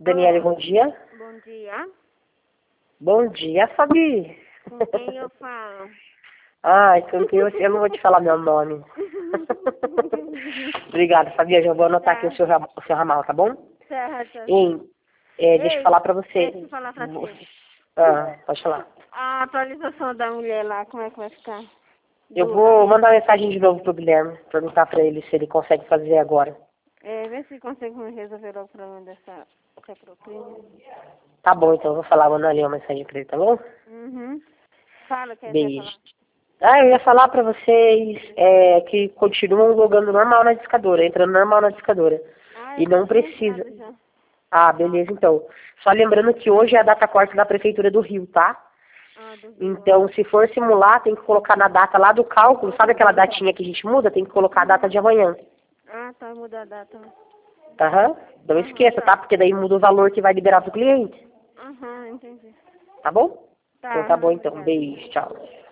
Daniele, bom dia. Bom dia. Bom dia, Fabi. Com quem eu falo? Ai, com quem eu não vou te falar meu nome. Obrigada, Fabi. Eu já vou anotar Tá. aqui o seu ramal, tá bom? Certo. Hein, deixa eu Ei, falar pra você. deixa eu falar pra você. Pode falar. A atualização da mulher lá, como é que vai ficar? Eu vou mandar mensagem de novo pro Guilherme, perguntar pra ele se ele consegue fazer agora. Vê se consegue resolver o problema dessa propina. Tá bom, então eu vou falar, mandar ali uma mensagem pra ele, tá bom? Uhum. Fala, quer Beijo. falar? Eu ia falar pra vocês que continuam logando normal na discadora, entrando normal na discadora. Ah, E eu já não tinha precisa. entrado já. Ah, beleza, então. Só lembrando que hoje é a data corte da Prefeitura do Rio, tá? Do Rio. Então, se for simular, tem que colocar na data lá do cálculo, sabe aquela datinha que a gente muda? Tem que colocar a data de amanhã. Tá, muda a data. Aham. Não esqueça, tá? Porque daí muda o valor que vai liberar pro cliente. Entendi. Tá bom? Tá, Então tá bom, então. obrigada. Beijo, tchau.